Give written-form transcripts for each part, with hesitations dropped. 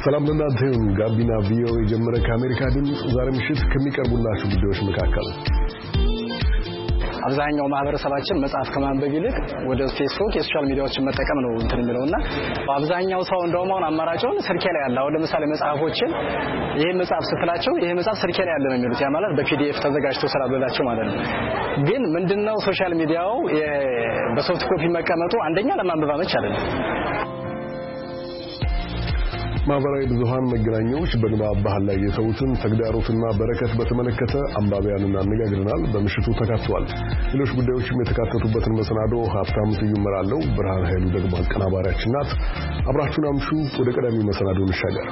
ሰላም ለእናንተ ይሁን። ጋቢና ቪኦኤ የጀመረ ከአሜሪካ ድምፅ ዛሬ ምሽት ከሚቀርቡላችሁ ጉዳዮች መካከል አብዛኛው ማህበረሰባችን መጽሐፍ ከማንበብ ይልቅ ወደ ፌስቡክ የሶሻል ሚዲያዎችን መጠቀም ነው የሚለውና አብዛኛው ሰው እንደውም አሁን አማራጭውን ስልኬ ላይ ያለ አሁን ለምሳሌ መጽሐፎችን ይሄ መጽሐፍ ስትላቸው ይሄ መጽሐፍ ስልኬ ላይ ያለ ነው የሚሉት ያ ማለት በፒዲኤፍ ተዘጋጅቶ ስላበላቸው ማለት ነው። ግን ምንድነው ሶሻል ሚዲያው በሶፍት ኮፒ መቀመጡ አንደኛ ለማንበብ አመች አይደለም። ማህበራዊ ብዙሃን መገናኛዎች በንባብ ባህል ላይ የተውትን ተግዳሮትና በረከት በተመለከተ አንባቢያንን አነጋግረናል። በምሽቱ ተካቷል። ሌሎች ጉዳዮችም የተካተቱበትን መሰናዶ ሀብታሙ ስዩም እመራለሁ። ብርሃን ኃይሉ ደግሞ አቀናባሪያችን ናት። አብራችሁን አምሹ። ወደ ቀዳሚ መሰናዶ እንሻገር።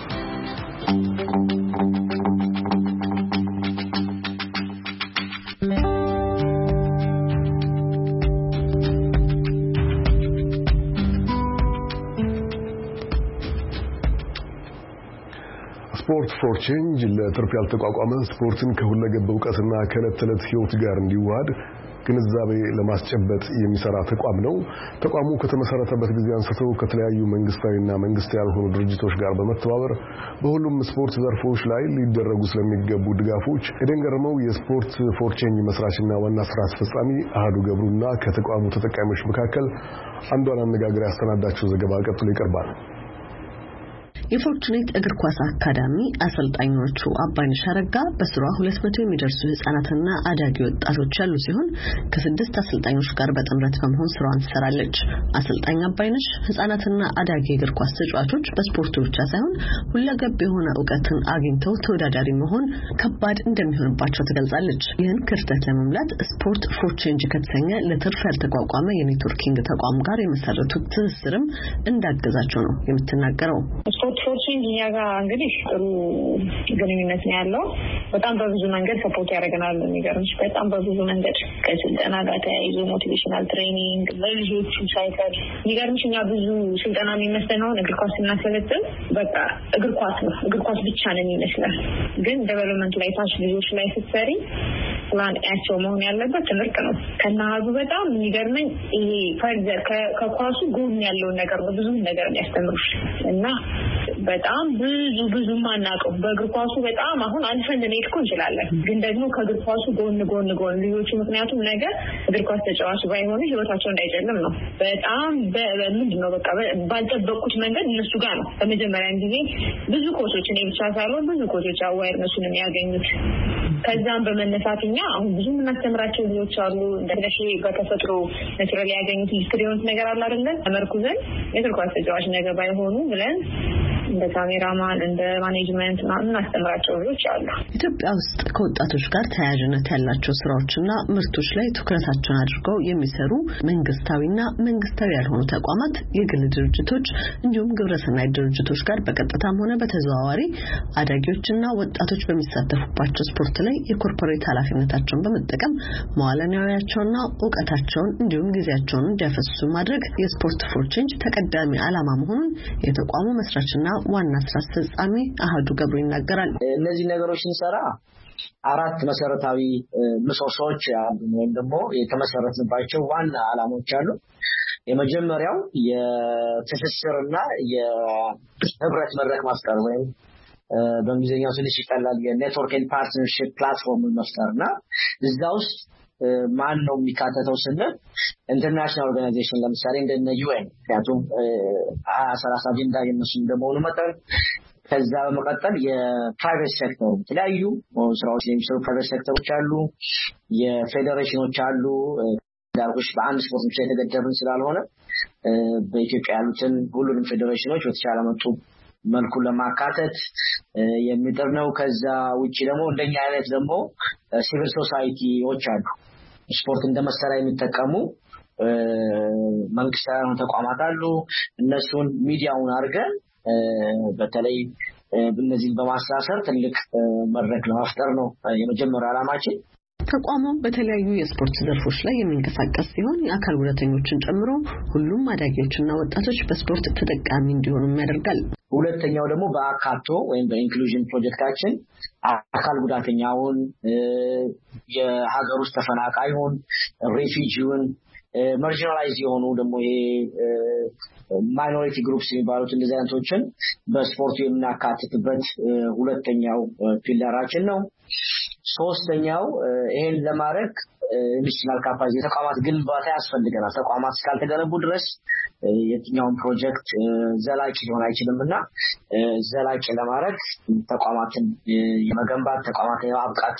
ስፖርት ፎር ቼንጅ ለትርፍ ያልተቋቋመ ስፖርትን ከሁለገብ ዕውቀትና ከዕለት ተዕለት ህይወት ጋር እንዲዋሃድ ግንዛቤ ለማስጨበጥ የሚሰራ ተቋም ነው። ተቋሙ ከተመሰረተበት ጊዜ አንስቶ ከተለያዩ መንግስታዊና መንግስታዊ ያልሆኑ ድርጅቶች ጋር በመተባበር በሁሉም ስፖርት ዘርፎች ላይ ሊደረጉ ስለሚገቡ ድጋፎች ኤደን ገረመው የስፖርት ፎር ቼንጅ መስራችና ዋና ስራ አስፈጻሚ አህዱ ገብሩና ከተቋሙ ተጠቃሚዎች መካከል አንዷን አነጋግራ ያስተናዳቸው ዘገባ ቀጥሎ ይቀርባል። የፎርቹኔት እግር ኳስ አካዳሚ አሰልጣኞቹ አባይነሽ አረጋ በስሯ 200 የሚደርሱ ህጻናትና አዳጊ ወጣቶች ያሉ ሲሆን ከ6 አሰልጣኞች ጋር በጥምረት በመሆን ስራዋን ትሰራለች። አሰልጣኝ አባይነሽ ህጻናትና አዳጊ እግር ኳስ ተጫዋቾች በስፖርቱ ብቻ ሳይሆን ሁለገብ የሆነ ዕውቀትን አግኝተው ተወዳዳሪ መሆን ከባድ እንደሚሆንባቸው ትገልጻለች። ይህን ክፍተት ለመሙላት ስፖርት ፎር ቼንጅ ከተሰኘ ለትርፍ ያልተቋቋመ የኔትወርኪንግ ተቋም ጋር የመሰረቱት ትስስርም እንዳገዛቸው ነው የምትናገረው። ፎር ቼንጅ ያጋ እንግዲህ ጥሩ ግንኙነት ነው ያለው። በጣም በብዙ መንገድ ሰፖርት ያደርገናል። የሚገርምሽ በጣም በብዙ መንገድ ከስልጠና ጋር ተያይዞ ሞቲቬሽናል ትሬኒንግ ለልጆቹ ሳይቀር የሚገርምሽ እኛ ብዙ ስልጠና የሚመስለው እግር ኳስ ስናሰለጥን በቃ እግር ኳስ ነው እግር ኳስ ብቻ ነው የሚመስለው። ግን ዴቨሎፕመንት ላይ ታች ልጆች ላይ ስትሰሪ ፕላን ያቸው መሆን ያለበት ትምህርት ነው። ከናሃዱ በጣም የሚገርመኝ ይሄ ፈርዘር ከኳሱ ጎን ያለው ነገር ነው ብዙ ነገር ያስተምሩሽ እና በጣም ብዙ ማናቀው በእግር ኳሱ በጣም አሁን አልፈን ልንሄድኩ እንችላለን። ግን ደግሞ ከእግር ኳሱ ጎን ልጆቹ ምክንያቱም ነገር እግር ኳስ ተጫዋች ባይሆኑ ህይወታቸው እንዳይጨልም ነው። በጣም ምንድነው በቃ ባልጠበቁት መንገድ እነሱ ጋር ነው በመጀመሪያ ጊዜ ብዙ ኮቾች እኔ ብቻ ሳይሆን ብዙ ኮቾች አዋይርነሱን የሚያገኙት። ከዛም በመነሳትኛ አሁን ብዙ የምናስተምራቸው ልጆች አሉ። እንደነሺ በተፈጥሮ naturally ያገኙት ኤክስፒሪየንስ ነገር አለ አይደል? ተመርኩዘን የእግር ኳስ ተጫዋች ነገር ባይሆኑ ብለን እንደ ካሜራማን እንደ ማኔጅመንት እናስተምራቸው ልጆች አሉ። ኢትዮጵያ ውስጥ ከወጣቶች ጋር ተያያዥነት ያላቸው ስራዎችና ምርቶች ላይ ትኩረታቸውን አድርገው የሚሰሩ መንግስታዊና መንግስታዊ ያልሆኑ ተቋማት፣ የግል ድርጅቶች እንዲሁም ግብረሰናይ ድርጅቶች ጋር በቀጥታም ሆነ በተዘዋዋሪ አዳጊዎችና ወጣቶች በሚሳተፉባቸው ስፖርት ላይ የኮርፖሬት ኃላፊነታቸውን በመጠቀም መዋዕለ ንዋያቸውንና ዕውቀታቸውን እንዲሁም ጊዜያቸውን እንዲያፈሱ ማድረግ የስፖርት ፎር ቼንጅ ተቀዳሚ ዓላማ መሆኑን የተቋሙ መስራችና ዋና ስራ አስፈጻሚ አህዱ ገብሩ ይናገራል። እነዚህ ነገሮች እንሰራ አራት መሰረታዊ ምሰሶዎች አሉ ወይም ደግሞ የተመሰረተባቸው ዋና ዓላማዎች አሉ። የመጀመሪያው የትስስርና የህብረት መድረክ ማፍጠር ወይም በእንግሊዝኛው ትንሽ ይቀላል የኔትወርክ ኤንድ ፓርትነርሺፕ ፕላትፎርም መፍጠርና እዛ ውስጥ ማን ነው የሚካተተው ስንል ኢንተርናሽናል ኦርጋናይዜሽን ለምሳሌ እንደነ ዩኤን ምክንያቱም 2030 አጀንዳ የነሱ እንደመሆኑ መጠን ከዛ በመቀጠል የፕራይቬት ሴክተር የተለያዩ ስራዎች የሚሰሩ ፕራይቬት ሴክተሮች አሉ፣ የፌዴሬሽኖች አሉ። ዳርጎሽ በአንድ ስፖርት ብቻ የተገደበን ስላልሆነ በኢትዮጵያ ያሉትን ሁሉንም ፌዴሬሽኖች በተቻለ መልኩ ለማካተት የሚጥር ነው። ከዛ ውጪ ደግሞ እንደኛ አይነት ደግሞ ሲቪል ሶሳይቲዎች አሉ። ስፖርት እንደመሰሪያ የሚጠቀሙ መንግስታዊ ተቋማት አሉ። እነሱን ሚዲያውን አድርገን በተለይ እነዚህን በማሳሰር ትልቅ መድረክ ለመፍጠር ነው የመጀመሪያው ዓላማችን። ተቋሙ በተለያዩ የስፖርት ዘርፎች ላይ የሚንቀሳቀስ ሲሆን የአካል ጉዳተኞችን ጨምሮ ሁሉም አዳጊዎችና ወጣቶች በስፖርት ተጠቃሚ እንዲሆኑ ያደርጋል። ሁለተኛው ደግሞ በአካቶ ወይም በኢንክሉዥን ፕሮጀክታችን አካል ጉዳተኛውን የሀገር ውስጥ ተፈናቃዩን ሬፊጂውን ማርጂናላይዝ የሆኑ ደግሞ ይሄ ማይኖሪቲ ግሩፕስ የሚባሉት እንደዚህ አይነቶችን በስፖርቱ የምናካትትበት ሁለተኛው ፒላራችን ነው። ሶስተኛው ይሄን ለማድረግ ኢንዱስትሪያል ካፓሲቲ ተቋማት ግንባታ ያስፈልገናል። ተቋማት እስካልተገነቡ ድረስ የትኛውን ፕሮጀክት ዘላቂ ሊሆን አይችልምና ዘላቂ ለማድረግ ተቋማትን የመገንባት ተቋማትን የማብቃት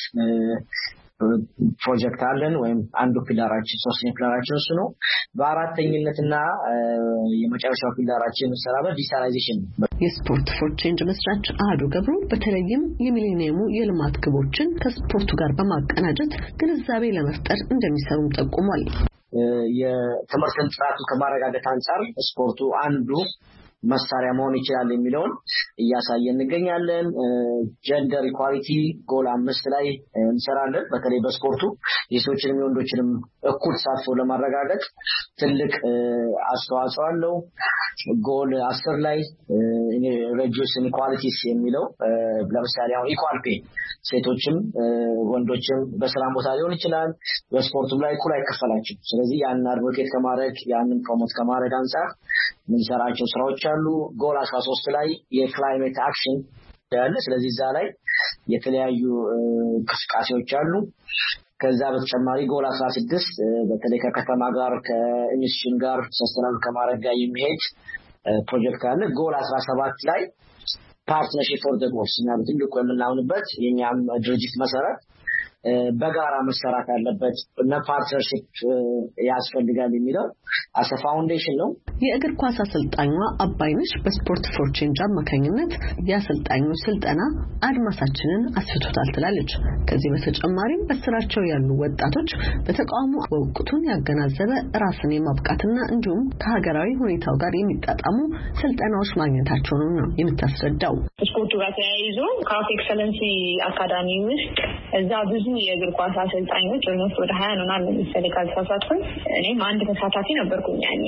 ፕሮጀክት አለን ወይም አንዱ ፒላራችን ሶስተኛው ፒላራችን እሱ ነው። በአራተኝነትና የመጨረሻው ፒላራችን ሰራበት ዲጂታላይዜሽን የስፖርት ፎር ቼንጅ መስራች አህዱ ገብሩ በተለይም የሚሊኒየሙ የልማት ግቦችን ከስፖርቱ ጋር በማቀናጀት ግንዛቤ ለመፍጠር እንደሚሰሩም ጠቁሟል። የትምህርትን ጥራቱ ከማረጋገጥ አንፃር ስፖርቱ አንዱ መሳሪያ መሆን ይችላል የሚለውን እያሳየን እንገኛለን። ጀንደር ኢኳሊቲ ጎል 5 ላይ እንሰራለን። በተለይ በስፖርቱ የሴቶችንም የወንዶችንም እኩል ተሳትፎ ለማረጋገጥ ትልቅ አስተዋጽኦ አለው። ጎል 10 ላይ reduce inequalities የሚለው ለምሳሌ አሁን ኢኳል ፔ ሴቶችም ወንዶችም በስራ ቦታ ሊሆን ይችላል በስፖርቱም ላይ እኩል አይከፈላቸው። ስለዚህ ያን አድቮኬት ከማድረግ ያንን ፕሮሞት ከማድረግ አንፃር ምንሰራቸው ስራዎች አሉ። ጎል 13 ላይ የክላይሜት አክሽን ያለ ስለዚህ እዛ ላይ የተለያዩ እንቅስቃሴዎች አሉ። ከዛ በተጨማሪ ጎል 16 በተለይ ከከተማ ጋር ከኢሚሽን ጋር ሰስተናል ከማድረግ ጋር የሚሄድ ፕሮጀክት አለ። ጎል 17 ላይ ፓርትነርሺፕ ፎር ዘ ጎልስ እና በትልቁ የምናምንበት የኛም ድርጅት መሰረት በጋራ መሰራት አለበት እና ፓርትነርሺፕ ያስፈልጋል የሚለው አሰ ፋውንዴሽን ነው። የእግር ኳስ አሰልጣኟ አባይነሽ በስፖርት ፎር ቼንጅ አማካኝነት የአሰልጣኙ ስልጠና አድማሳችንን አስፍቶታል ትላለች። ከዚህ በተጨማሪም በስራቸው ያሉ ወጣቶች በተቋሙ ወቅቱን ያገናዘበ ራስን የማብቃትና እንዲሁም ከሀገራዊ ሁኔታው ጋር የሚጣጣሙ ስልጠናዎች ማግኘታቸውን ነው የምታስረዳው። ስፖርቱ ጋር ተያይዞ ካፍ ኤክሰለንሲ አካዳሚ ውስጥ እዛ ብዙ የእግር ኳስ አሰልጣኞች ኦልሞስት ወደ 20 ነው ማለት ነው ካልተሳሳትኩኝ እኔም አንድ ተሳታፊ ነበርኩኝ። ያኔ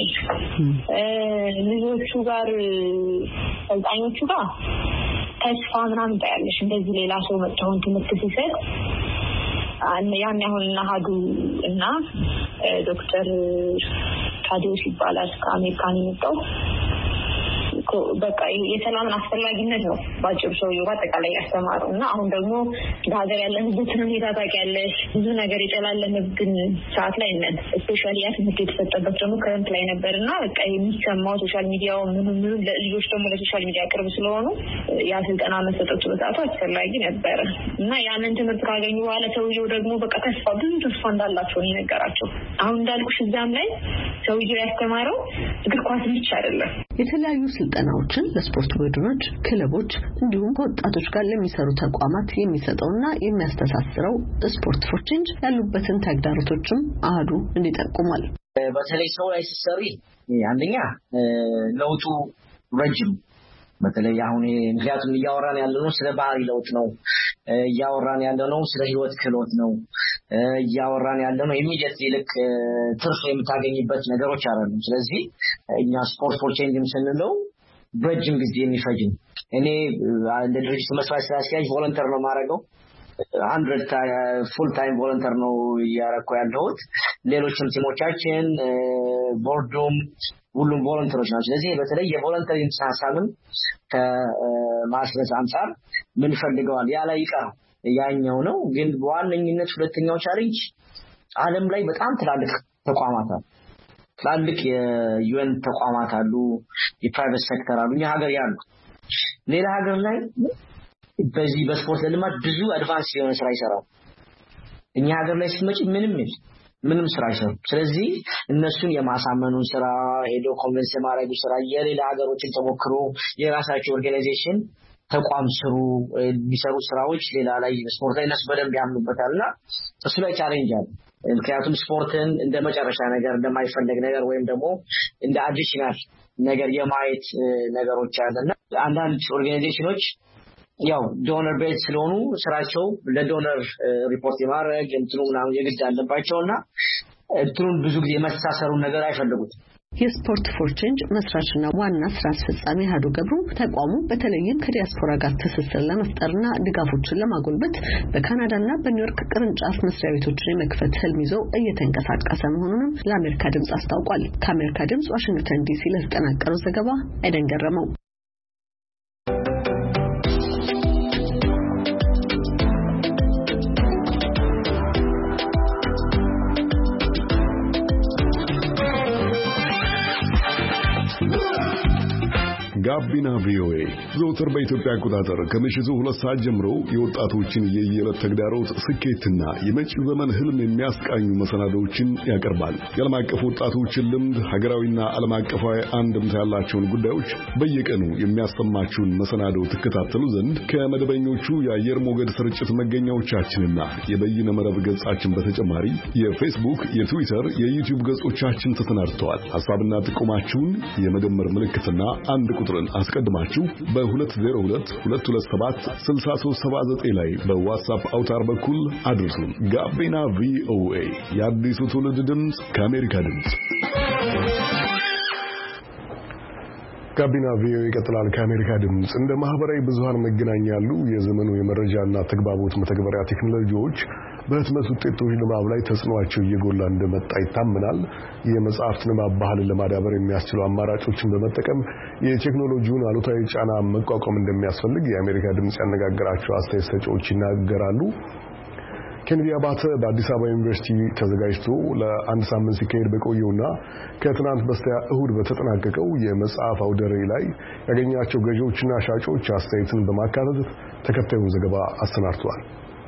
ልጆቹ ጋር አሰልጣኞቹ ጋር ተስፋ ምናምን ታያለሽ እንደዚህ ሌላ ሰው መጥተውን ትምህርት ሲሰጥ ያን ያሁን አህዱ እና ዶክተር ታዲዮስ ይባላል ከአሜሪካን የመጣው በቃ የሰላምን አስፈላጊነት ነው ባጭሩ ሰውየው በአጠቃላይ ያስተማረው እና አሁን ደግሞ በሀገር ያለንበትን ሁኔታ ታውቂያለሽ ብዙ ነገር የጨላለመብን ሰዓት ላይ ነን። ስፔሻሊ ያ ትምህርት የተሰጠበት ደግሞ ክረምት ላይ ነበርና በቃ የሚሰማው ሶሻል ሚዲያው ምን ለልጆች ደግሞ ለሶሻል ሚዲያ ቅርብ ስለሆኑ ያ ስልጠና መሰጠቱ በሰዓቱ አስፈላጊ ነበር እና ያንን ትምህርት ካገኙ በኋላ ሰውየው ደግሞ በቃ ብዙ ተስፋ እንዳላቸው ነው የነገራቸው። አሁን እንዳልኩሽ እዛም ላይ ሰውየው ያስተማረው እግር ኳስ ብቻ አይደለም የተለያዩ ስልጠናዎችን ለስፖርት ቡድኖች፣ ክለቦች እንዲሁም ከወጣቶች ጋር ለሚሰሩ ተቋማት የሚሰጠውና የሚያስተሳስረው ስፖርት ፎር ቼንጅ ያሉበትን ተግዳሮቶችም አህዱ እንዲጠቁማል። በተለይ ሰው ላይ ሲሰሪ አንደኛ ለውጡ ረጅም በተለይ አሁን ምክንያቱም እያወራን ያለነው ስለ ባህሪ ለውጥ ነው እያወራን ያለነው ስለ ህይወት ክህሎት ነው እያወራን ያለነው ኢሚዲየት ልክ ትርፍ የምታገኝበት ነገሮች አይደሉም። ስለዚህ እኛ ስፖርት ፎር ቼንጅም ስንለው ረጅም ጊዜ የሚፈጅ እኔ እንደ ድርጅት መስራት ስላስኪያጅ ቮለንተር ነው ማረገው 100 ፉል ታይም ቮለንተር ነው ያረከው ያለሁት። ሌሎችም ቲሞቻችን ቦርዱም ሁሉም ቮለንተሮች ናቸው። ስለዚህ በተለይ የቮለንተሪ ሀሳብን ከማስረጽ አንፃር ምን ፈልገዋል ያ ላይ ይቀር ያኛው ነው። ግን በዋነኝነት ሁለተኛው ቻሌንጅ ዓለም ላይ በጣም ትላልቅ ተቋማት አሉ። ትላልቅ የዩኤን ተቋማት አሉ፣ የፕራይቬት ሴክተር አሉ፣ እኛ ሀገር ያሉ ሌላ ሀገር ላይ በዚህ በስፖርት ልማት ብዙ አድቫንስ የሆነ ስራ ይሰራሉ። እኛ ሀገር ላይ ሲመጪ ምንም ስራ አይሰሩም። ስለዚህ እነሱን የማሳመኑን ስራ ሄዶ ኮንቨንስ ማድረግ ስራ የሌላ ሀገሮችን ተሞክሮ የራሳቸው ኦርጋናይዜሽን ተቋም ስሩ የሚሰሩ ስራዎች ሌላ ላይ ስፖርት ላይ እነሱ በደንብ ያምኑበታልና እሱ ላይ ቻሌንጅ አለ። ምክንያቱም ስፖርትን እንደ መጨረሻ ነገር እንደማይፈልግ ነገር ወይም ደግሞ እንደ አዲሽናል ነገር የማየት ነገሮች አለና አንዳንድ ኦርጋናይዜሽኖች ያው ዶነር ቤዝ ስለሆኑ ስራቸው ለዶነር ሪፖርት የማድረግ እንትኑ ምናምን የግድ አለባቸውና እንትኑን ብዙ ጊዜ መሳሰሩን ነገር አይፈልጉትም። የስፖርት ፎር ቼንጅ መስራችና ዋና ስራ አስፈጻሚ ሀዱ ገብሩ ተቋሙ በተለይም ከዲያስፖራ ጋር ትስስር ለመፍጠርና ድጋፎችን ለማጎልበት በካናዳና በኒውዮርክ ቅርንጫፍ መስሪያ ቤቶችን የመክፈት ህልም ይዞ እየተንቀሳቀሰ መሆኑንም ለአሜሪካ ድምጽ አስታውቋል። ከአሜሪካ ድምጽ ዋሽንግተን ዲሲ ለተጠናቀረው ዘገባ አይደን ገረመው። ጋቢና ቪኦኤ ዘወትር በኢትዮጵያ አቆጣጠር ከምሽቱ 2 ሰዓት ጀምሮ የወጣቶችን የየዕለት ተግዳሮት ስኬትና የመጪው ዘመን ህልም የሚያስቃኙ መሰናዶዎችን ያቀርባል። የዓለም አቀፍ ወጣቶችን ልምድ፣ ሀገራዊና ዓለም አቀፋዊ አንድምታ ያላቸውን ጉዳዮች በየቀኑ የሚያሰማችሁን መሰናዶ ትከታተሉ ዘንድ ከመደበኞቹ የአየር ሞገድ ስርጭት መገኛዎቻችንና የበይነ መረብ ገጻችን በተጨማሪ የፌስቡክ፣ የትዊተር፣ የዩቲዩብ ገጾቻችን ተሰናድተዋል። ሐሳብና ጥቆማችሁን የመደመር ምልክትና አንድ ቁጥር አስቀድማችሁ በ2022276379 ላይ በዋትስአፕ አውታር በኩል አድርሱን። ጋቢና ቪኦኤ የአዲሱ ትውልድ ድምጽ ከአሜሪካ ድምጽ። ጋቢና ቪኦኤ ይቀጥላል። ከአሜሪካ ድምጽ እንደ ማህበራዊ ብዙሃን መገናኛ ያሉ የዘመኑ የመረጃና ተግባቦት መተግበሪያ ቴክኖሎጂዎች በህትመት ውጤቶች ንባብ ላይ ተጽዕኖአቸው እየጎላ እንደመጣ ይታመናል። የመጽሐፍት ንባብ ባህልን ለማዳበር የሚያስችሉ አማራጮችን በመጠቀም የቴክኖሎጂውን አሉታዊ ጫና መቋቋም እንደሚያስፈልግ የአሜሪካ ድምጽ ያነጋገራቸው አስተያየት ሰጪዎች ይናገራሉ። ኬንዲ አባተ በአዲስ አበባ ዩኒቨርሲቲ ተዘጋጅቶ ለአንድ ሳምንት ሲካሄድ በቆየውና ከትናንት በስቲያ እሁድ በተጠናቀቀው የመጽሐፍ አውደ ርዕይ ላይ ያገኛቸው ገዢዎችና ሻጮች አስተያየትን በማካተት ተከታዩን ዘገባ አሰናድተዋል።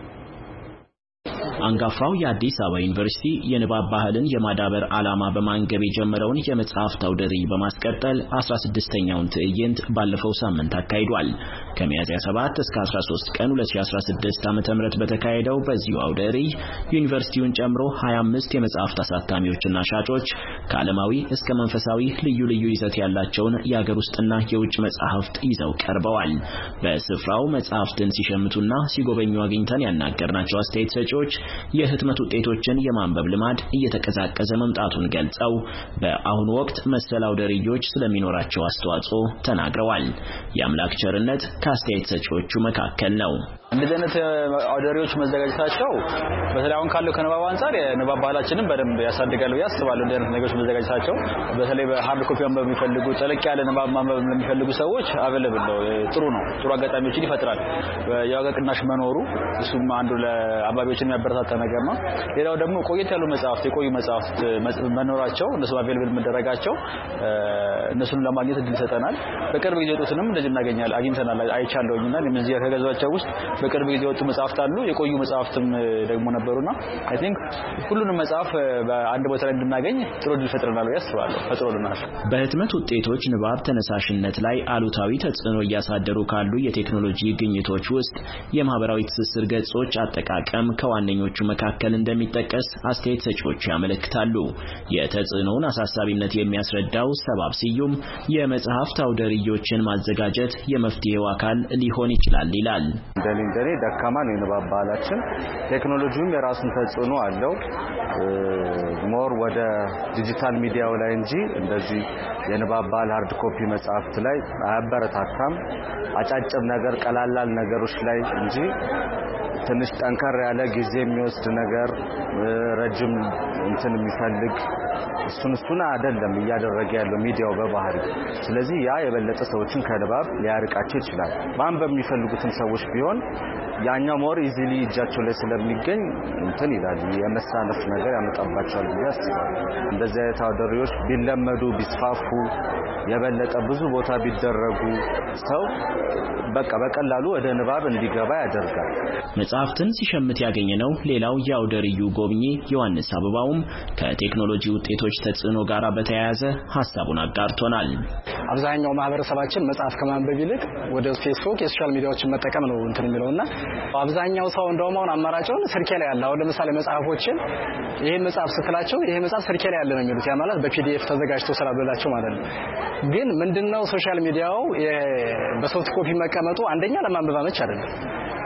አንጋፋው የአዲስ አበባ ዩኒቨርሲቲ የንባብ ባህልን የማዳበር ዓላማ በማንገብ የጀመረውን የመጽሐፍት አውደ ርዕይ በማስቀጠል 16ኛውን ትዕይንት ባለፈው ሳምንት አካሂዷል። ከሚያዝያ 7 እስከ 13 ቀን 2016 ዓ.ም በተካሄደው በዚሁ አውደ ርዕይ ዩኒቨርሲቲውን ጨምሮ 25 የመጽሐፍት አሳታሚዎችና ሻጮች ከዓለማዊ እስከ መንፈሳዊ ልዩ ልዩ ይዘት ያላቸውን የአገር ውስጥና የውጭ መጽሐፍት ይዘው ቀርበዋል። በስፍራው መጽሐፍትን ሲሸምቱና ሲጎበኙ አግኝተን ያናገርናቸው አስተያየት ሰጪዎች የህትመት ውጤቶችን የማንበብ ልማድ እየተቀዛቀዘ መምጣቱን ገልጸው በአሁኑ ወቅት መሰል አውደ ርዕዮች ስለሚኖራቸው አስተዋጽኦ ተናግረዋል። የአምላክ ቸርነት ከአስተያየት ሰጪዎቹ መካከል ነው። እንደዚህ አይነት አውደ ርዕዮች መዘጋጀታቸው በተለይ አሁን ካለው ከንባብ አንፃር የንባብ ባህላችንን በደንብ ያሳድጋል ብዬ አስባለሁ። እንደዚህ አይነት ነገሮች መዘጋጀታቸው በተለይ በሃርድ ኮፒ ማንበብ የሚፈልጉ ጠለቅ ያለ ንባብ ማንበብ ለሚፈልጉ ሰዎች አቬለብል ነው። ጥሩ ነው። ጥሩ አጋጣሚዎችን ይፈጥራል። የዋጋ ቅናሽ መኖሩ እሱም አንዱ ለአባቢዎችን የሚያበረታታ ነገር ነው። ሌላው ደግሞ ቆየት ያሉ መጽሐፍት የቆዩ መጽሐፍት መኖራቸው እነሱ አቬለብል መደረጋቸው እነሱን ለማግኘት እድል ይሰጠናል። በቅርብ ጊዜ ወጡንም እንደዚህ እናገኛለን አግኝተናል አይቻለውኝና ለምንዚህ ከገዛቸው ውስጥ በቅርብ ጊዜ ወጡ መጽሐፍት አሉ። የቆዩ መጽሐፍትም ደግሞ ነበሩና አይ ቲንክ ሁሉንም መጽሐፍ በአንድ ቦታ ላይ እንድናገኝ ጥሩ እድል ፈጥረናል ያስባለሁ ፈጥሮልናል። በህትመት ውጤቶች ንባብ ተነሳሽነት ላይ አሉታዊ ተጽዕኖ እያሳደሩ ካሉ የቴክኖሎጂ ግኝቶች ውስጥ የማህበራዊ ትስስር ገጾች አጠቃቀም ከዋነኞቹ መካከል እንደሚጠቀስ አስተያየት ሰጪዎች ያመለክታሉ። የተጽዕኖውን አሳሳቢነት የሚያስረዳው ሰባብ ስዩም የመጽሐፍት አውደ ርዕዮችን ማዘጋጀት የመፍትሄው አካል ሊሆን ይችላል ይላል። እንደኔ ደካማ ነው የንባብ ባህላችን። ቴክኖሎጂውም የራሱን ተጽዕኖ አለው። ሞር ወደ ዲጂታል ሚዲያው ላይ እንጂ እንደዚህ የንባብ ባህል ሃርድ ኮፒ መጽሐፍት ላይ አያበረታታም። አጫጭር ነገር ቀላላል ነገሮች ላይ እንጂ ትንሽ ጠንከር ያለ ጊዜ የሚወስድ ነገር ረጅም እንትን የሚፈልግ እሱን አይደለም እያደረገ ያለው ሚዲያው በባህሪ። ስለዚህ ያ የበለጠ ሰዎችን ከንባብ ሊያርቃቸው ይችላል። ማንበብ የሚፈልጉትን ሰዎች ቢሆን ያኛው ሞር ኢዚሊ እጃቸው ላይ ስለሚገኝ እንትን ይላል የመሳነፍ ነገር ያመጣባቸዋል ብዬ አስባለሁ። እንደዚህ አይነት አውደ ርዕዮች ቢለመዱ ቢስፋፉ የበለጠ ብዙ ቦታ ቢደረጉ ሰው በቃ በቀላሉ ወደ ንባብ እንዲገባ ያደርጋል። መጽሐፍትን ሲሸምት ያገኘነው ሌላው የአውደ ርዕዩ ጎብኚ ዮሐንስ አበባውም ከቴክኖሎጂ ውጤቶች ተጽዕኖ ጋር በተያያዘ ሐሳቡን አጋርቶናል። አብዛኛው ማህበረሰባችን መጽሐፍ ከማንበብ ይልቅ ወደ ፌስቡክ የሶሻል ሚዲያዎችን መጠቀም ነው እንትን የሚለውና አብዛኛው ሰው እንደውም አሁን አማራጭውን ስልኬ ላይ ያለ አሁን ለምሳሌ መጽሐፎችን ይሄን መጽሐፍ ስትላቸው ይሄ መጽሐፍ ስልኬ ላይ ያለ ነው የሚሉት ያ ማለት በፒዲኤፍ ተዘጋጅቶ ስላበላቸው ማለት ነው። ግን ምንድነው ሶሻል ሚዲያው በሶፍት ኮፒ መቀመጡ አንደኛ ለማንበብ አመች አይደለም።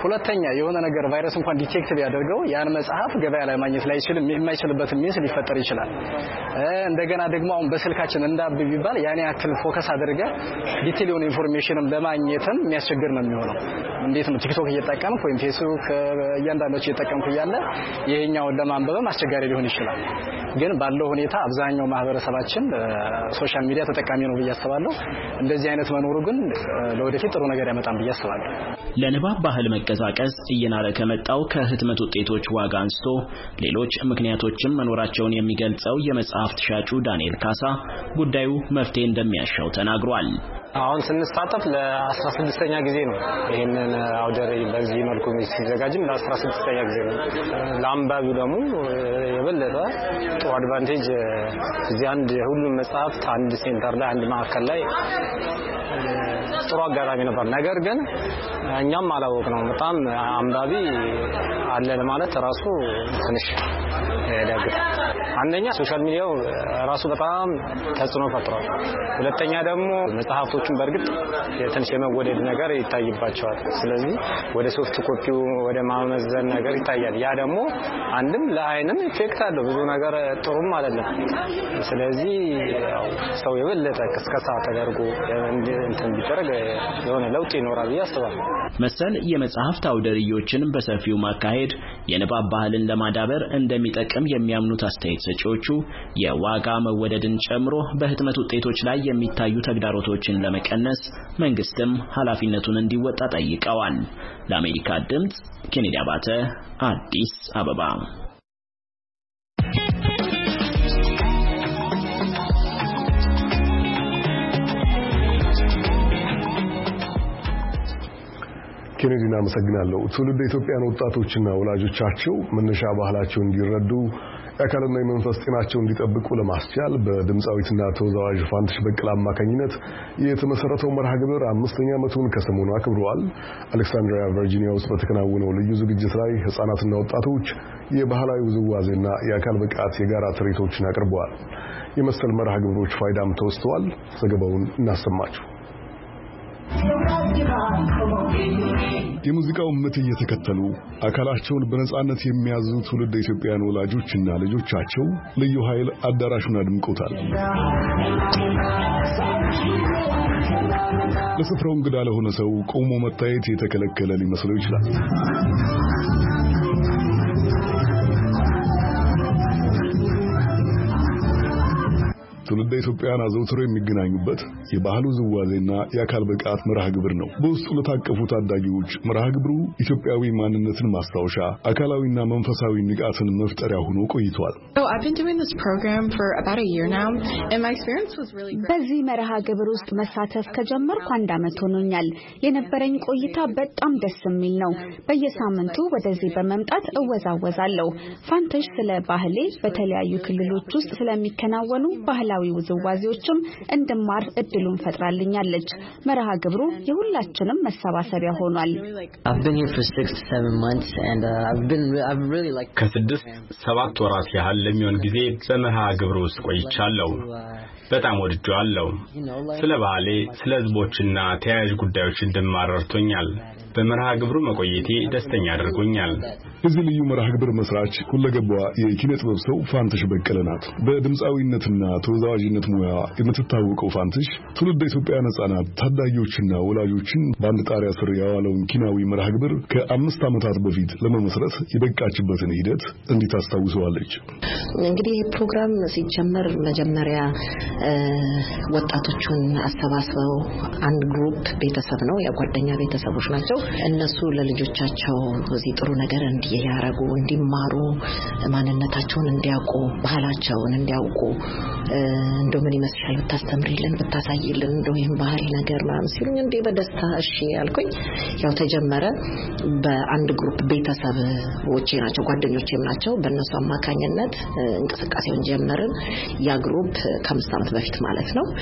ሁለተኛ የሆነ ነገር ቫይረስ እንኳን ዲቴክት ቢያደርገው ያን መጽሐፍ ገበያ ላይ ማግኘት ላይ የማይችልበት ሚንስ ሊፈጠር ይችላል። እንደገና ደግሞ አሁን በስልካችን እንዳብ ቢባል ያን ያክል ፎከስ አድርገ ዲቴል የሆነ ኢንፎርሜሽንም ለማግኘትም የሚያስቸግር ነው የሚሆነው። እንዴት ነው ቲክቶክ እየተጠቀምኩ ወይም ፌስቡክ እያንዳንዶች እየተጠቀምኩ ያለ ይሄኛውን ለማንበብም አስቸጋሪ ሊሆን ይችላል። ግን ባለው ሁኔታ አብዛኛው ማህበረሰባችን ሶሻል ሚዲያ ተጠቃሚ ነው ብያስባለሁ። እንደዚህ አይነት መኖሩ ግን ለወደፊት ጥሩ ነገር ያመጣል ብያስባለሁ። ለንባብ ባህል መቀዛቀዝ እየናረ ከመጣው ከህትመት ውጤቶች ዋጋ አንስቶ ሌሎች ምክንያቶችም መኖራቸውን የሚገልጸው የመጽሐፍት ሻጩ ዳንኤል ካሳ ጉዳዩ መፍትሄ እንደሚያሻው ተናግሯል። አሁን ስንሳተፍ ለ16ኛ ጊዜ ነው ይሄንን አውደ ርዕይ በዚህ መልኩ ሲዘጋጅም ለ16ኛ ጊዜ ነው። ለአንባቢው ደግሞ የበለጠ ጥሩ አድቫንቴጅ እዚህ አንድ ሁሉም መጽሐፍት አንድ ሴንተር ላይ አንድ ማዕከል ላይ ጥሩ አጋጣሚ ነበር። ነገር ግን እኛም አላወቅነው በጣም አንባቢ አለ ለማለት ራሱ ትንሽ ያዳግታል። አንደኛ ሶሻል ሚዲያው ራሱ በጣም ተጽዕኖ ፈጥሯል። ሁለተኛ ደግሞ መጽሐፎቹን በርግጥ ትንሽ የመወደድ ነገር ይታይባቸዋል። ስለዚህ ወደ ሶፍት ኮፒው ወደ ማመዘን ነገር ይታያል። ያ ደግሞ አንድም ለአይንም ኢፌክት አለው ብዙ ነገር ጥሩም አይደለም። ስለዚህ ሰው የበለጠ ቅስቀሳ ተደርጎ እንትን ቢደረግ የሆነ ለውጥ ይኖራል ብዬ አስባለሁ። መሰል የመጽሐፍት አውደ ርዕዮችን በሰፊው ማካሄድ የንባብ ባህልን ለማዳበር እንደሚጠቅም የሚያምኑት አስተያየት ሰጪዎቹ የዋጋ መወደድን ጨምሮ በህትመት ውጤቶች ላይ የሚታዩ ተግዳሮቶችን ለመቀነስ መንግስትም ኃላፊነቱን እንዲወጣ ጠይቀዋል። ለአሜሪካ ድምጽ ኬኔዲ አባተ አዲስ አበባ። ኬኔዲን አመሰግናለሁ። ትውልድ ኢትዮጵያውያን ወጣቶችና ወላጆቻቸው መነሻ ባህላቸውን እንዲረዱ የአካልና የመንፈስ ጤናቸውን እንዲጠብቁ ለማስቻል በድምጻዊትና ተወዛዋዥ ፋንትሽ በቀለ አማካኝነት የተመሰረተው መርሃ ግብር 5ኛ ዓመቱን ከሰሞኑ አክብረዋል። አሌክሳንድሪያ ቨርጂኒያ ውስጥ በተከናወነው ልዩ ዝግጅት ላይ ህፃናትና ወጣቶች የባህላዊ ውዝዋዜና የአካል ብቃት የጋራ ትርኢቶችን አቅርበዋል። የመሰል መርሃ ግብሮች ፋይዳም ተወስተዋል። ዘገባውን እናሰማችሁ። የሙዚቃውን ምት እየተከተሉ አካላቸውን በነጻነት የሚያዙ ትውልድ ኢትዮጵያውያን ወላጆችና ልጆቻቸው ልዩ ኃይል አዳራሹን አድምቆታል። ለስፍራው እንግዳ ለሆነ ሰው ቆሞ መታየት የተከለከለ ሊመስለው ይችላል። ትውልድ ኢትዮጵያውያን አዘውትረው የሚገናኙበት የባህል ውዝዋዜና የአካል ብቃት መርሃ ግብር ነው። በውስጡ ለታቀፉ ታዳጊዎች መርሃ ግብሩ ኢትዮጵያዊ ማንነትን ማስታወሻ፣ አካላዊና መንፈሳዊ ንቃትን መፍጠሪያ ሆኖ ቆይቷል። በዚህ መርሃ ግብር ውስጥ መሳተፍ ከጀመርኩ 1 ዓመት ሆኖኛል። የነበረኝ ቆይታ በጣም ደስ የሚል ነው። በየሳምንቱ ወደዚህ በመምጣት እወዛወዛለሁ። ፋንትሽ ስለ ባህሌ በተለያዩ ክልሎች ውስጥ ስለሚከናወኑ ባህላዊ ውዝዋዜዎችም እንድማር እድሉን ፈጥራልኛለች። መርሃ ግብሩ የሁላችንም መሰባሰቢያ ሆኗል። ከ6-7 ወራት ያህል ለሚሆን ጊዜ በመርሃ ግብሩ ውስጥ ቆይቻለሁ። በጣም ወድጄዋለሁ። ስለ ባህሌ፣ ስለ ህዝቦችና ተያያዥ ጉዳዮች እንድማር ረድቶኛል። በመርሃ ግብሩ መቆየቴ ደስተኛ አድርጎኛል። እዚህ ልዩ መርሃ ግብር መስራች ሁለገቧ የኪነ ጥበብ ሰው ፋንትሽ በቀለ ናት። በድምጻዊነትና ተወዛዋዥነት ሙያ የምትታወቀው ፋንትሽ ትውልድ ኢትዮጵያውያን ህጻናት፣ ታዳጊዎችና ወላጆችን በአንድ ጣሪያ ስር ያዋለውን ኪናዊ መርሃ ግብር ከ5 ዓመታት በፊት ለመመስረት የበቃችበትን ሂደት እንዴት አስታውሰዋለች? እንግዲህ ፕሮግራም ሲጀመር መጀመሪያ ወጣቶቹን አሰባስበው አንድ ግሩፕ ቤተሰብ ነው፣ የጓደኛ ቤተሰቦች ናቸው። እነሱ ለልጆቻቸው እዚህ ጥሩ ነገር እንዲያረጉ፣ እንዲማሩ፣ ማንነታቸውን እንዲያውቁ፣ ባህላቸውን እንዲያውቁ እንደው ምን ይመስላል ብታስተምሪልን ብታሳይልን እንደው ይሄን ባህል ነገር ማለት ሲሉኝ እንዴ በደስታ እሺ ያልኩኝ። ያው ተጀመረ። በአንድ ግሩፕ ቤተሰቦቼ ናቸው፣ ጓደኞቼም ናቸው። በእነሱ አማካኝነት እንቅስቃሴውን ጀመርን። ያ ግሩፕ ከ5 ዓመት በፊት ማለት ነው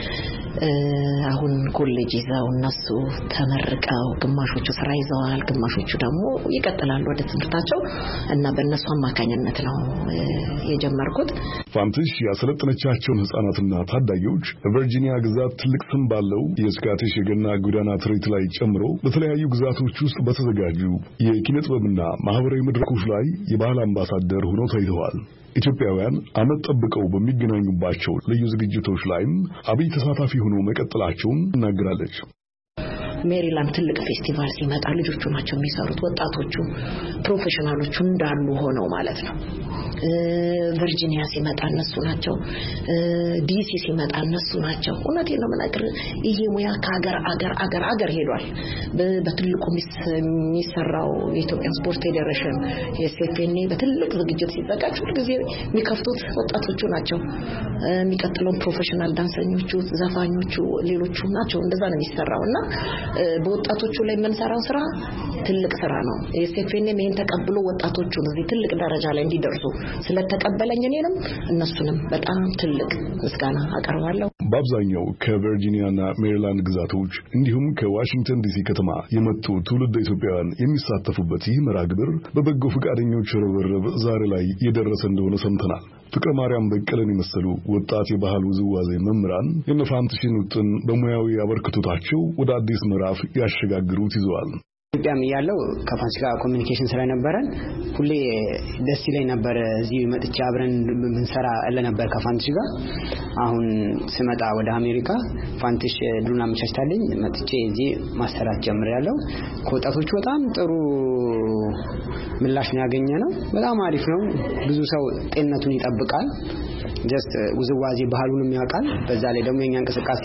አሁን ኮሌጅ ይዘው እነሱ ተመርቀው ግማሾቹ ስራ ይዘዋል ግማሾቹ ደግሞ ይቀጥላሉ ወደ ትምህርታቸው እና በእነሱ አማካኝነት ነው የጀመርኩት ፋንትሽ ያሰለጠነቻቸውን ህፃናትና ታዳጊዎች በቨርጂኒያ ግዛት ትልቅ ስም ባለው የስካቲሽ የገና ጎዳና ትርኢት ላይ ጨምሮ በተለያዩ ግዛቶች ውስጥ በተዘጋጁ የኪነ ጥበብና ማህበራዊ መድረኮች ላይ የባህል አምባሳደር ሆነው ታይተዋል ኢትዮጵያውያን አመት ጠብቀው በሚገናኙባቸው ልዩ ዝግጅቶች ላይም አብይ ተሳታፊ ሆነው መቀጠላቸውን እናገራለች ሜሪላንድ ትልቅ ፌስቲቫል ሲመጣ ልጆቹ ናቸው የሚሰሩት ወጣቶቹ ፕሮፌሽናሎቹ እንዳሉ ሆነው ማለት ነው ቨርጂኒያ ሲመጣ እነሱ ናቸው ዲሲ ሲመጣ እነሱ ናቸው እውነቴን ነው ማለት ይሄ ሙያ ከአገር ሄዷል በትልቁ የሚሰራው የኢትዮጵያ ስፖርት ፌዴሬሽን የሴፌኔ በትልቅ ዝግጅት ሲዘጋጅ ሁልጊዜ የሚከፍቱት ወጣቶቹ ናቸው የሚቀጥለው ፕሮፌሽናል ዳንሰኞቹ ዘፋኞቹ ሌሎቹ ናቸው እንደዛ ነው የሚሰራውና በወጣቶቹ ላይ የምንሰራው ስራ ትልቅ ስራ ነው የሴፌኔ ምን ተቀብሎ ወጣቶቹ በዚህ ትልቅ ደረጃ ላይ እንዲደርሱ ስለተቀበለኝ እኔንም እነሱንም በጣም ትልቅ ምስጋና አቀርባለሁ በአብዛኛው ከቨርጂኒያና ሜሪላንድ ግዛቶች እንዲሁም ከዋሽንግተን ዲሲ ከተማ የመጡ ትውልደ ኢትዮጵያውያን የሚሳተፉበት ይህ መርሃ ግብር በበጎ ፈቃደኞች ርብርብ ዛሬ ላይ የደረሰ እንደሆነ ሰምተናል ፍቅረ ማርያም በቀለን የመሰሉ ወጣት የባህል ውዝዋዜ መምህራን የነፋንትሽን ውጥን በሙያዊ አበርክቶታቸው ወደ አዲስ ምዕራፍ ያሸጋግሩት ይዘዋል ኢትዮጵያም ያለው ከፋንትሽ ጋር ኮሚኒኬሽን ስራ ነበረን ሁሌ ደስ ይለኝ ነበር እዚህ መጥቼ አብረን ብንሰራ ለነበር ከፋንትሽ ጋር አሁን ስመጣ ወደ አሜሪካ ፋንትሽ ድሉን አመቻችታለኝ መጥቼ እዚህ ማሰራት ጀምሬያለሁ ከወጣቶቹ በጣም ጥሩ ምላሽ ነው ያገኘነው በጣም አሪፍ ነው ብዙ ሰው ጤንነቱን ይጠብቃል ጀስት ውዝዋዜ ባህሉንም ያውቃል በዛ ላይ ደግሞ የኛ እንቅስቃሴ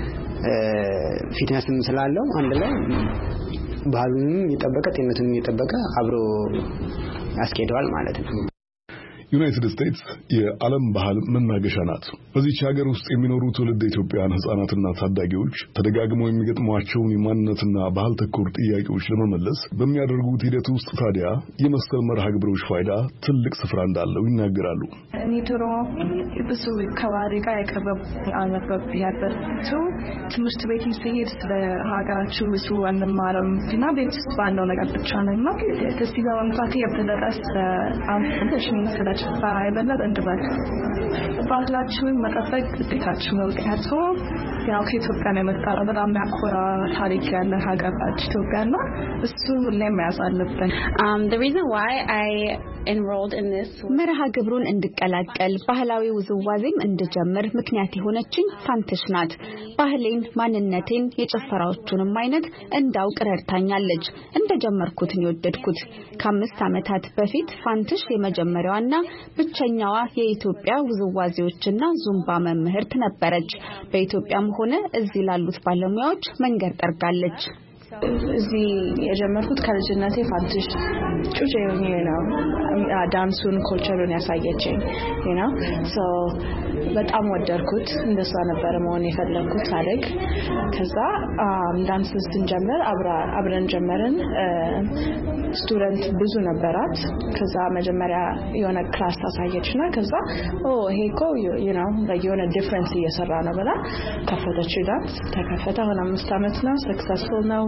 ፊትነስም ስላለው አንድ ላይ ባህሉንም ይጠበቀ ጤንነቱንም ይጠበቀ አብሮ ያስኬደዋል ማለት ነው ዩናይትድ ስቴትስ የዓለም ባህል መናገሻ ናት በዚህ ሀገር ውስጥ የሚኖሩ ትውልደ ኢትዮጵያውያን ህፃናትና ታዳጊዎች ተደጋግመው የሚገጥሟቸውን የማንነትና ባህል ተኮር ጥያቄዎች ለመመለስ በሚያደርጉት ሂደት ውስጥ ታዲያ የመሰል መርሃ ግብሮች ፋይዳ ትልቅ ስፍራ እንዳለው ይናገራሉ እኔ ድሮ ብዙ ከባህሪ ጋር የቀረብ ያበረቱ ትምህርት ቤት ሲሄድ ስለ ሀገራችን ብዙ አንማርም እና ቤት ውስጥ ባለው ነገር ብቻ ነው እና እዚህ ጋር መምጣቴ የበለጠ አንፈሽን ስለ ባይበለጥ እንድበል ባህላችንን መጠበቅ ግዴታችን ነው ምክንያቱም ያው ከኢትዮጵያ ነው የመጣነው በጣም ያኮራ ታሪክ ያለ ሀገራችን ኢትዮጵያና እሱ ሁሌም መያዝ አለብን the reason why I enrolled in this መርሃ ግብሩን እንድቀላቀል ባህላዊ ውዝዋዜም እንድጀምር ምክንያት የሆነችኝ ፋንትሽ ናት ባህሌን ማንነቴን የጨፈራዎቹንም አይነት እንዳውቅ ረድታኛለች እንደጀመርኩት ነው የወደድኩት ከ5 ዓመታት በፊት ፋንትሽ የመጀመሪያዋና ብቸኛዋ የኢትዮጵያ ውዝዋዜዎችና ዙምባ መምህርት ነበረች በኢትዮጵያም ሆነ እዚህ ላሉት ባለሙያዎች መንገድ ጠርጋለች እዚህ የጀመርኩት ከልጅነቴ ፋንትሽ ጩጬ ነው ዳንሱን ኮልቸሩን ያሳየችኝ so በጣም ወደድኩት እንደሷ ነበር መሆን የፈለኩት ታሪክ ከዛ ዳንስ ስንጀምር አብረን ጀመርን ስቱደንት ብዙ ነበራት ከዛ መጀመሪያ የሆነ ክላስ ታሳየችና ከዛ ሄኮ የሆነ ዲፈረንስ እየሰራ ነው ብላ ከፈተች ዳንስ ተከፈተ አሁን 5 ዓመት ነው ሰክሰስፉል ነው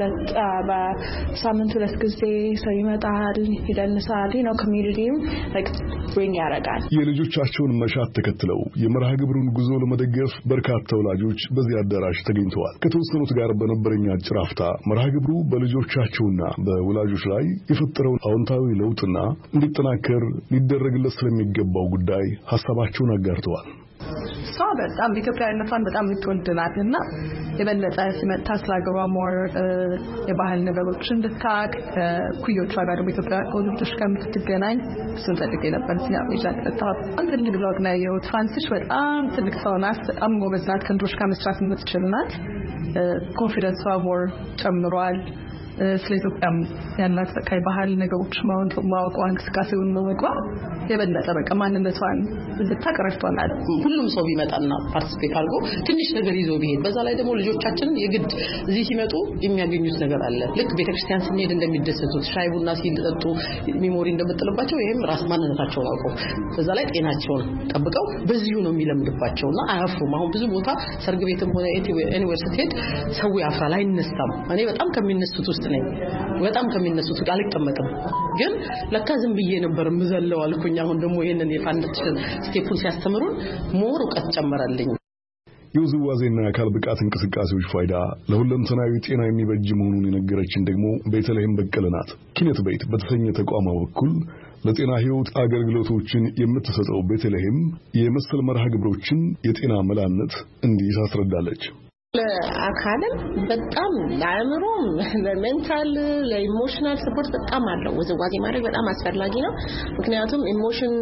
በሳምንት 2 ጊዜ ሰው ይመጣል ይደንሳል ኮሚኒቲም ብሪንግ ያደርጋል የልጆቻቸውን መሻት ተከትለው የመርሃ ግብሩን ጉዞ ለመደገፍ በርካታ ወላጆች በዚህ አዳራሽ ተገኝተዋል ከተወሰኑት ጋር በነበረኛ አጭር አፍታ መርሃ ግብሩ በልጆቻቸውና በወላጆች ላይ የፈጠረው አዎንታዊ ለውጥና እንዲጠናከር ሊደረግለት ስለሚገባው ጉዳይ ሐሳባቸውን አጋርተዋል በጣም ኢትዮጵያዊነቷን በጣም ልትወድናትና የበለጠ ሲመጣ ስላገባ ሞር የባህል ነገሮችን እንድታቅ ኩዮቿ ጋር በኢትዮጵያ ወንዶች ከምትገናኝ እሱን ፈልጌ ነበር አንድ ትልቅ ለውጥ ነው ያየሁት ፋንትሽ በጣም ትልቅ ሰው ናት በጣም ጎበዝ ናት ከወንዶች ጋር መስራት የምትችል ናት ኮንፊደንሷ ሞር ጨምሯል ስለ ኢትዮጵያም ያላት በቃ ባህል ነገሮች ማወቋ እንቅስቃሴውን መወቋ የበለጠ በቃ ማንነቷን ልታቀርቷል። ሁሉም ሰው ቢመጣና ፓርቲሲፔት አድርጎ ትንሽ ነገር ይዞ ቢሄድ በዛ ላይ ደግሞ ልጆቻችንን የግድ እዚህ ሲመጡ የሚያገኙት ነገር አለ። ልክ ቤተክርስቲያን ስንሄድ እንደሚደሰቱት ሻይ ቡና ሲጠጡ ሚሞሪ እንደምጥልባቸው ይሄም ራስ ማንነታቸውን አውቀው በዛ ላይ ጤናቸውን ጠብቀው በዚሁ ነው የሚለምድባቸውና አያፍሩም። አሁን ብዙ ቦታ ሰርግ ቤትም ሆነ ኤኒዌር ስትሄድ ሰው ያፍራል አይነሳም። እኔ በጣም ከሚነሱት ውስጥ ነኝ። በጣም ከሚነሱት አልቀመጥም። ግን ለካ ዝም ብዬ ነበር ምዘለው አልኩኝ። አሁን ደግሞ ይሄንን የፋንዲሽን ስቴፑን ሲያስተምሩን ሞር እውቀት ጨመረልኝ። የውዝዋዜና የአካል ብቃት እንቅስቃሴዎች ፋይዳ ለሁለንተናዊ ጤና የሚበጅ መሆኑን የነገረችን ደግሞ ቤተልሔም በቀለ ናት። ኪነት ቤት በተሰኘ ተቋም በኩል ለጤና ህይወት አገልግሎቶችን የምትሰጠው ቤተልሔም የመሰል መርሃ ግብሮችን የጤና መላነት እንዲህ ታስረዳለች። ለአካልም በጣም ለአእምሮም ለሜንታል ለኢሞሽናል ሰፖርት በጣም አለው። ውዝዋዜ ማድረግ በጣም አስፈላጊ ነው። ምክንያቱም ኢሞሽን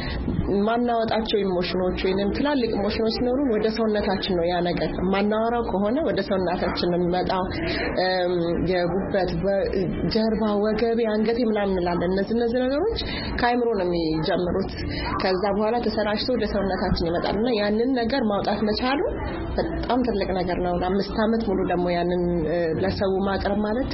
ማናወጣቸው ኢሞሽኖች ወይንም ትላልቅ ኢሞሽኖች ሲኖሩ ወደ ሰውነታችን ነው ያ ነገር ማናወራው ከሆነ ወደ ሰውነታችን ነው የሚመጣው። የጉበት ጀርባ ወገቤ አንገቴ ምናምን እንላለን። እነዚህ ነገሮች ከአእምሮ ነው የሚጀምሩት። ከዛ በኋላ ተሰራጭቶ ወደ ሰውነታችን ይመጣልና ያንን ነገር ማውጣት መቻሉ በጣም ትልቅ ነገር ነው። ለአምስት ዓመት ሙሉ ደግሞ ያንን ለሰው ማቅረብ ማለት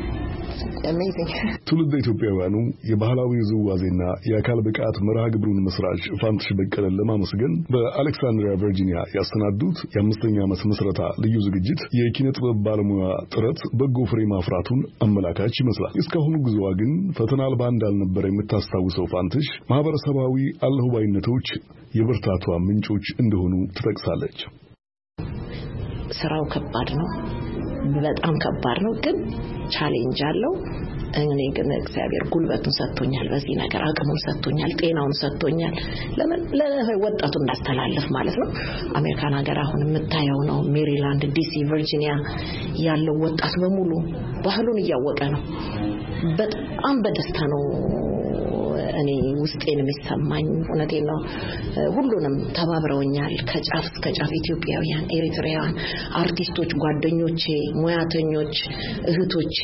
አሜዚንግ። ትውልደ ኢትዮጵያውያኑ የባህላዊ ውዝዋዜና የአካል ብቃት መርሃ ግብሩን መስራች ፋንትሽ በቀለን ለማመስገን በአሌክሳንድሪያ ቨርጂኒያ ያሰናዱት የ5ኛ ዓመት ምስረታ ልዩ ዝግጅት የኪነ ጥበብ ባለሙያ ጥረት በጎ ፍሬ ማፍራቱን አመላካች ይመስላል። እስካሁኑ ጉዞዋ ግን ፈተና አልባ እንዳልነበረ የምታስታውሰው ፋንትሽ ማህበረሰባዊ አለሁባይነቶች የብርታቷ ምንጮች እንደሆኑ ትጠቅሳለች። ስራው ከባድ ነው፣ በጣም ከባድ ነው፣ ግን ቻሌንጅ አለው። እኔ ግን እግዚአብሔር ጉልበቱን ሰጥቶኛል፣ በዚህ ነገር አቅሙን ሰጥቶኛል፣ ጤናውን ሰጥቶኛል። ለምን ለወጣቱ እንዳስተላልፍ ማለት ነው። አሜሪካን ሀገር አሁን የምታየው ነው። ሜሪላንድ፣ ዲሲ፣ ቨርጂኒያ ያለው ወጣት በሙሉ ባህሉን እያወቀ ነው። በጣም በደስታ ነው እኔ ውስጤን የሚሰማኝ። እውነቴን ነው። ሁሉንም ተባብረውኛል ከጫፍ እስከ ጫፍ። ኢትዮጵያውያን፣ ኤሪትሪያውያን አርቲስቶች፣ ጓደኞቼ፣ ሙያተኞች፣ እህቶቼ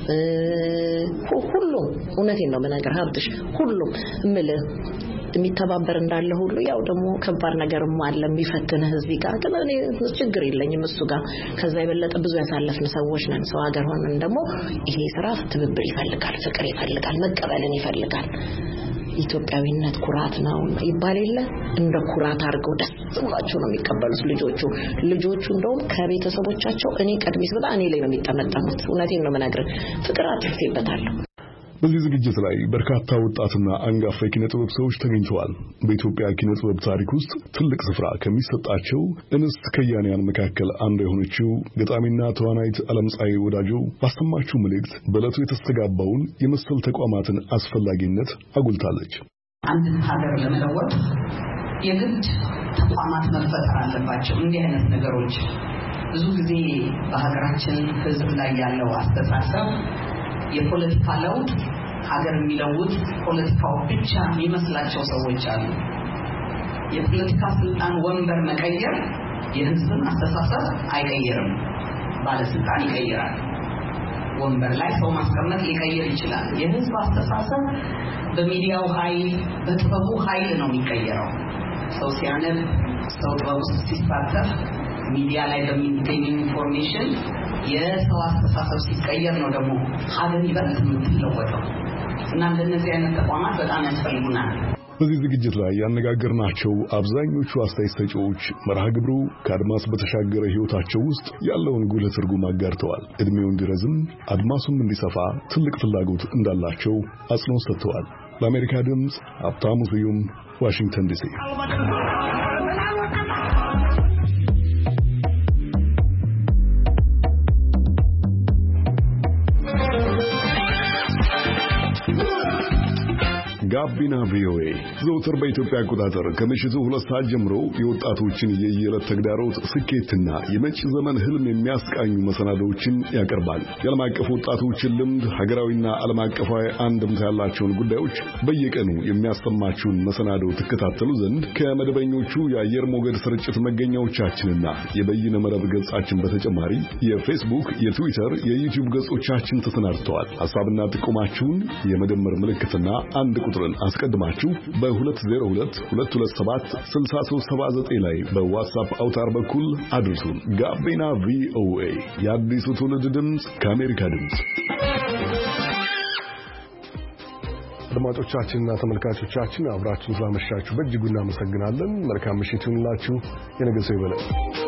ሁሉም እውነቴን ነው መናገር ሀብትሽ ሁሉም እምልህ የሚተባበር እንዳለ ሁሉ ያው ደግሞ ከባድ ነገርም አለ የሚፈትንህ እዚህ ጋር። ግን እኔ ችግር የለኝም እሱ ጋር። ከዛ የበለጠ ብዙ ያሳለፍን ሰዎች ነን። ሰው ሀገር ሆነን ደግሞ ይሄ ስራ ትብብር ይፈልጋል፣ ፍቅር ይፈልጋል፣ መቀበልን ይፈልጋል። ኢትዮጵያዊነት ኩራት ነው ይባል የለ እንደ ኩራት አድርገው ደስ ብሏቸው ነው የሚቀበሉት ልጆቹ እንደውም ከቤተሰቦቻቸው እኔ ቀድሜስ በጣም እኔ ላይ ነው የሚጠመጠሙት። እውነቴን ነው መናገር ፍቅር አጥፍቼበታለሁ። በዚህ ዝግጅት ላይ በርካታ ወጣትና አንጋፋ የኪነ ጥበብ ሰዎች ተገኝተዋል። በኢትዮጵያ ኪነ ጥበብ ታሪክ ውስጥ ትልቅ ስፍራ ከሚሰጣቸው እንስት ከያንያን መካከል አንዱ የሆነችው ገጣሚና ተዋናይት ዓለምፀሐይ ወዳጆ ባሰማችው መልእክት በዕለቱ የተስተጋባውን የመሰል ተቋማትን አስፈላጊነት አጉልታለች። አንድ ሀገር ለመለወጥ የግድ ተቋማት መፈጠር አለባቸው። እንዲህ አይነት ነገሮች ብዙ ጊዜ በሀገራችን ሕዝብ ላይ ያለው አስተሳሰብ የፖለቲካ ለውጥ ሀገር የሚለውጥ ፖለቲካው ብቻ የሚመስላቸው ሰዎች አሉ። የፖለቲካ ስልጣን ወንበር መቀየር የህዝብን አስተሳሰብ አይቀየርም። ባለስልጣን ይቀይራል። ወንበር ላይ ሰው ማስቀመጥ ሊቀይር ይችላል። የህዝብ አስተሳሰብ በሚዲያው ኃይል በጥበቡ ኃይል ነው የሚቀየረው። ሰው ሲያነብ፣ ሰው ጥበብ ውስጥ ሲሳተፍ፣ ሚዲያ ላይ በሚገኝ ኢንፎርሜሽን የሰው አስተሳሰብ ሲቀየር ነው ደግሞ ሀገር ይበልጥ የምትለወጠው። እና እንደነዚህ አይነት ተቋማት በጣም ያስፈልጉናል። በዚህ ዝግጅት ላይ ያነጋገርናቸው አብዛኞቹ አስተያየት ሰጪዎች መርሃ ግብሩ ከአድማስ በተሻገረ ህይወታቸው ውስጥ ያለውን ጉልህ ትርጉም አጋርተዋል። እድሜው እንዲረዝም አድማሱም እንዲሰፋ ትልቅ ፍላጎት እንዳላቸው አጽንኦት ሰጥተዋል። ለአሜሪካ ድምፅ ሀብታሙ ስዩም ዋሽንግተን ዲሲ። ጋቢና ጋቢና ቪኦኤ ዘወትር በኢትዮጵያ አቆጣጠር ከምሽቱ 2 ሰዓት ጀምሮ የወጣቶችን የየዕለት ተግዳሮት ስኬትና የመጪ ዘመን ህልም የሚያስቃኙ መሰናዶዎችን ያቀርባል። የዓለም አቀፍ ወጣቶችን ልምድ፣ ሀገራዊና ዓለም አቀፋዊ አንድምታ ያላቸውን ጉዳዮች በየቀኑ የሚያሰማችሁን መሰናዶ ትከታተሉ ዘንድ ከመደበኞቹ የአየር ሞገድ ስርጭት መገኛዎቻችንና የበይነ መረብ ገጻችን በተጨማሪ የፌስቡክ፣ የትዊተር፣ የዩቲዩብ ገጾቻችን ተሰናድተዋል። ሐሳብና ጥቆማችሁን የመደመር ምልክትና አንድ ቁጥርን አስቀድማችሁ በ2022276379 ላይ በዋትስአፕ አውታር በኩል አድርሱን። ጋቢና ቪኦኤ የአዲሱ ትውልድ ድምፅ ከአሜሪካ ድምፅ። አድማጮቻችንና ተመልካቾቻችን አብራችሁን ስላመሻችሁ በእጅጉ እናመሰግናለን። መልካም ምሽት ይሁንላችሁ። የነገ ሰው ይበለን።